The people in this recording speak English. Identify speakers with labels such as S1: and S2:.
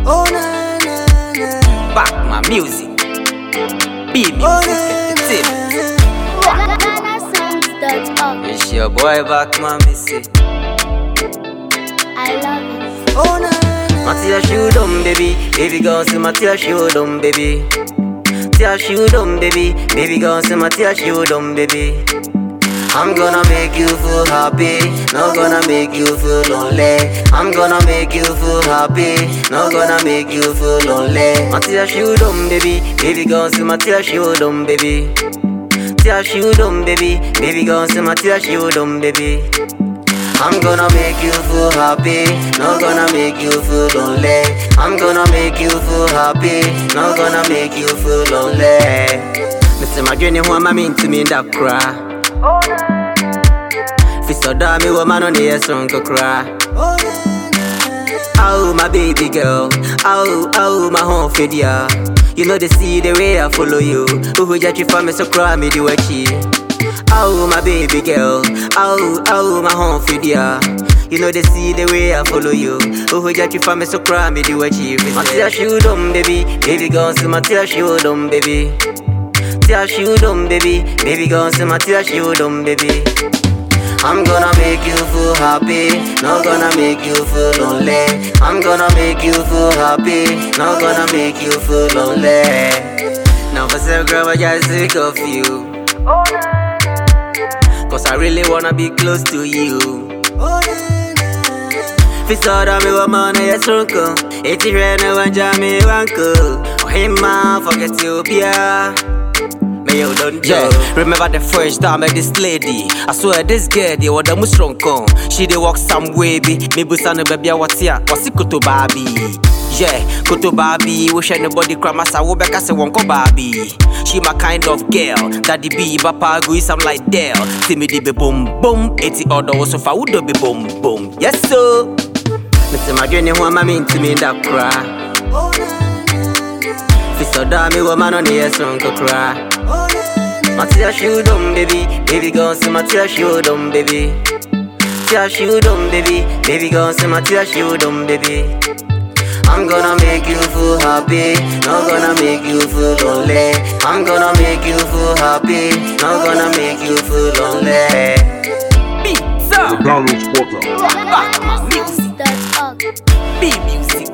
S1: Oh na na na.
S2: Back my music. Be music at the tip.
S3: GhanaSongs.org.
S2: It's your boy back my missy.
S3: I love it.
S1: Oh na na.
S2: Matia shoot on baby. Baby girl say Matia shoot on baby. Tia shoot on baby. Baby girl say Matia shoot on baby. I'm gonna make you feel happy, not gonna make you feel lonely. I'm gonna make you feel happy, not gonna make you feel lonely. Matia shoot on baby, baby girl say Matia shoot on baby. Tia shoot on baby, baby girl say Matia shoot on baby. I'm gonna make you feel happy, not gonna make you feel lonely. I'm gonna make you feel happy, not gonna make you feel lonely. Mr. Magrini, who am I mean to me that cry? Fisto da me woman on the song to cry.
S1: Oh na na.
S2: Oh my baby girl, oh my home fedia. You know they see the way I follow you. Who judge you for me so cry me the way. Oh my baby girl, oh my home fedia. You know they see the way I follow you. Who judge you for me so cry me the way. Matia shoot on baby, baby girl say Matia shoot on baby. Tia shoot on baby, baby girl say Matia shoot on baby. I'm gonna make you feel happy, not gonna make you feel lonely. I'm gonna make you feel happy, not gonna make you feel lonely. Now for some girl I just sick of you, cause I really wanna be close to you.
S1: Oh na na.
S2: Fi saw me woman I strong. It's red no one jam me wanko. Oh him man forget you Pia. You don't remember the first time I met this lady. I swear this girl, they were the most strong con. She dey walk some way, be me busana baby what's here? What's it kuto baby? Yeah, kuto baby. Wish anybody cry my sa wobeka se wonko baby. She my kind of girl. Daddy be bapa go is I'm like Dell. See me di be boom boom. 80 order was so far would be boom boom. Yes sir. Mr. Magrini, who am I mean to me that cry?
S1: Oh na na.
S2: Fisto da me woman on the song to cry.
S1: Oh na na.
S2: Matia shoot on baby, baby girl say Matia shoot on baby. Tia shoot on baby, baby girl say Matia shoot on baby. I'm gonna make you feel happy, not gonna make you feel lonely. I'm gonna make you feel happy, not gonna make you feel lonely. Pizza.
S4: The download spotter.
S3: GhanaSongs.org.
S2: Be music.